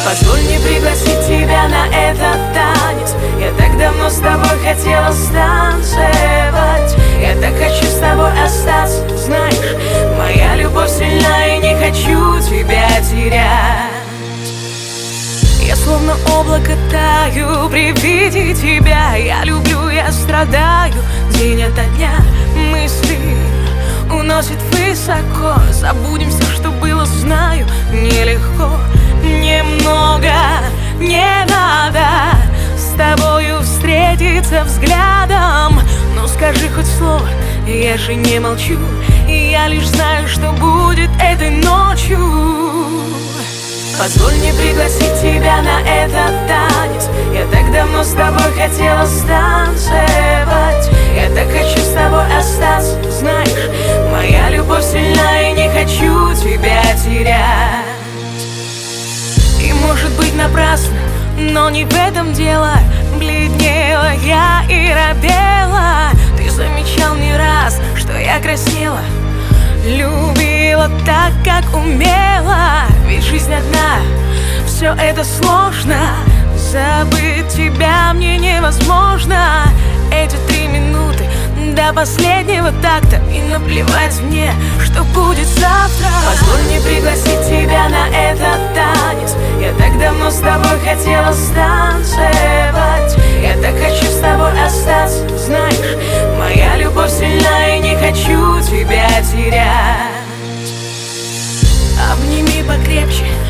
Позволь мне пригласить тебя на этот танец. Я так давно с тобой хотела станцевать. Я так хочу с тобой остаться. Знаешь, моя любовь сильна, и не хочу тебя терять. Я словно облако таю при виде тебя. Я люблю, я страдаю день ото дня. Мысли уносит высоко. Забудем все, что было, знаю, нелегко. Немного не надо с тобою встретиться взглядом. Но скажи хоть слово, я же не молчу. И я лишь знаю, что будет этой ночью. Позволь мне пригласить тебя на этот танец. Я так давно с тобой хотела станцевать. Я так хочу с тобой остаться. Знаешь, моя любовь сильна, и не хочу тебя терять. И может быть напрасно, но не в этом дело. Бледнела я и робела. Ты замечал не раз, что я краснела. Любила так, как умела. Ведь жизнь одна, все это сложно. Забыть тебя мне невозможно. Эти 3 минуты до последнего такта. И наплевать мне, что будет завтра. Позволь мне пригласить тебя на этот танец. Я так давно с тобой хотела станцевать. Я так хочу с тобой остаться. Знаешь, моя любовь сильна, и не хочу тебя терять. Обними покрепче,